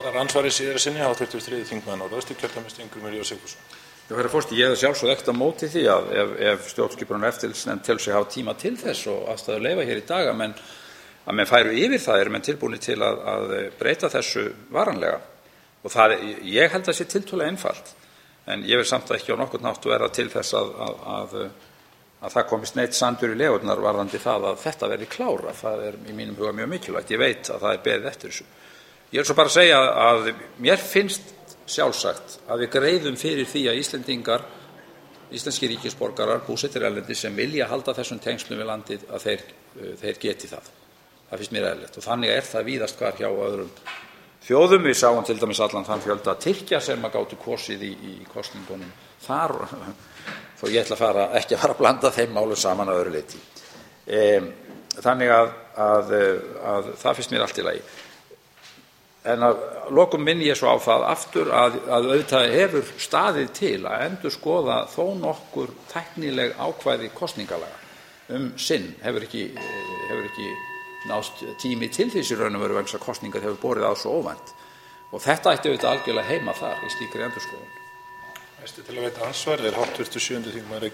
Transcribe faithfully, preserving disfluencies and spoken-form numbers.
Það er ansvarið síðara sinni, háttvirtur þriðji þingmaður Norðausturkjördæmis, Steingrímur J. Sigfússon. Já, herra forseti, ég hef sjálfsögð ekkert á móti því að ef, ef stjórnskipunar- og eftirlitsnefnd telur sig hafa tíma til þess og aðstæður leyfa hér í dag að menn, að menn færu yfir það, eru menn tilbúnir til að, að breyta þessu varanlega. Og það, ég held að það sé tiltölulega einfalt, en ég vil samt ekki á nokkurn hátt verða til þess að, að, að, að það komist neitt sandur í legurnar varðandi það að þetta verði klárað. Það er í mínum huga mjög mikilvægt. Ég veit að það er beðið eftir þessu. Ég vil svo bara segja að mér finnst sjálfsagt að við greiðum fyrir því að Íslendingar, íslenskir ríkisborgarar, búsettir erlendis sem vilja halda þessum tengslum við landið, að þeir, þeir geti það. Það finnst mér eðlilegt og þannig er það víðast hvar hjá öðrum þjóðum. Við sáum til dæmis allan þann fjölda Tyrkja sem að gátu kosið í, í kosningunum þar, þó ég ætla að fara, ekki að fara að blanda þeim málum saman að öðru leyti. E, þannig að, að, að það finnst mér allt í lagi. En að lokum minni ég svo á það aftur að, að auðvitað hefur staðið til að endurskoða þó nokkur tæknileg ákvæði kosningalaga um sinn. Hefur ekki, hefur ekki nást tími til þessi raun og veru vegna þess að kosningar hefur borið á svo óvænt. Og þetta ætti auðvitað algjörlega heima þar í slíkri endurskoðun. Næsti til að veita ansvar er háttvirtur sjöundi þingmaður